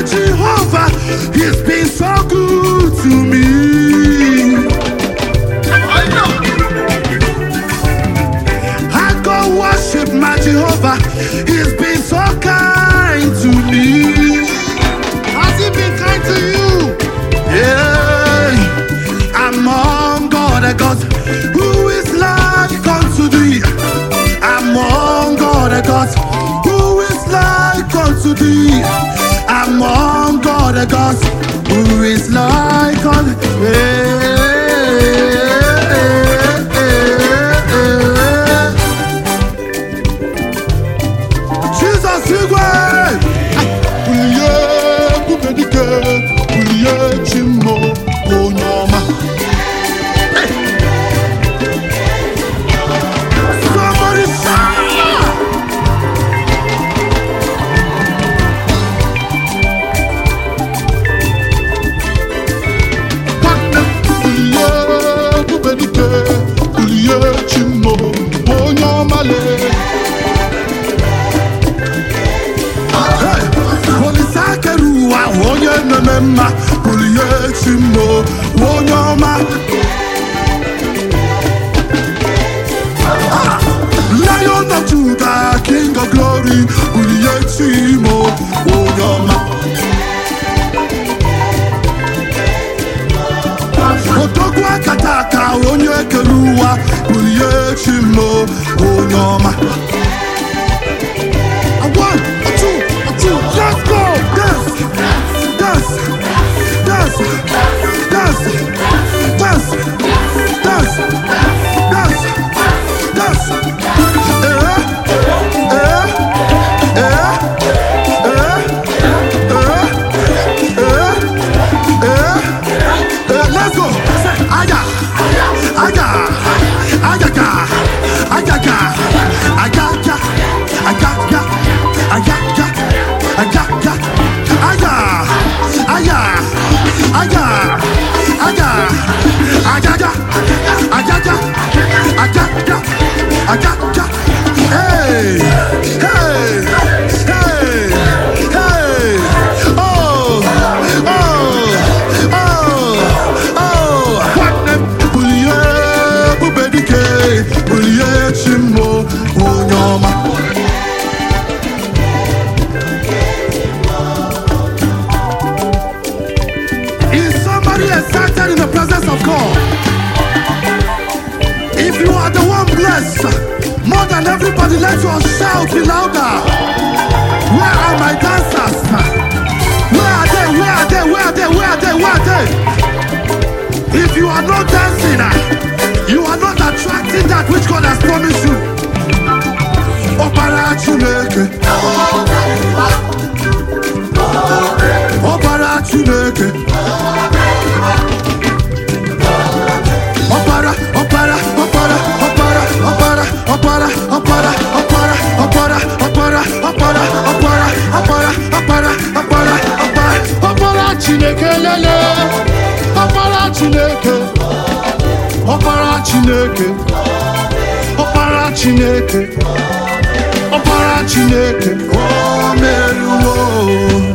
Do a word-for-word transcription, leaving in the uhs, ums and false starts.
Jehovah, he's been so good to me. I go worship my Jehovah, he's been so kind to me. Has he been kind to you? Yeah, among all the gods, who is like unto thee? Among all the gods, who is like unto thee? Among all the gods, who is like unto thee? Jesus, you way. Uliye kubedike, uliye chimo onyoma. Somebody shout! Uliye kubedike, uliye chimo onyoma le. Polisakeruwa onye nemema, uliye chimo onyoma. Lion of Judah, King of Glory, uliye chimo onyoma. Otogwa kataka onye keruwa, uliye chimo onyoma. One, a two, a two, let's go! Dance, dance, dance, dance, dance, dance, dance, dance. Eh, eh, eh, eh, eh, eh, eh, eh, let's go! Aya, aya, ayaga, ayaga, ayaga, ayaga, ayaga, ayaga, aya, aya, aya, aya, ayaga, ayaga, ayaga, ayaga. Hey, hey, hey, hey. Oh, oh, oh, oh. What the buliye bubedike, buliye chimo onyoma. Is somebody excited in the presence of God? If you are the one blessed, more than everybody, let your shout be louder. Where are my dancers? Where are they? Where are they? Where are they? Where are they? Where are they? If you are not dancing, you are not attracting that which God has promised you. Opara Chineke, Opara Chineke, Opara, Opara, Opara, Opara, Opara, Opara, Opara, Opara, Opara, Opara, Opara, Opara, Opara, Opara, Opara, Opara, Opara Chineke lele, Opara Chineke, Opara Chineke, Opara Chineke, Opara Chineke, oh meruo.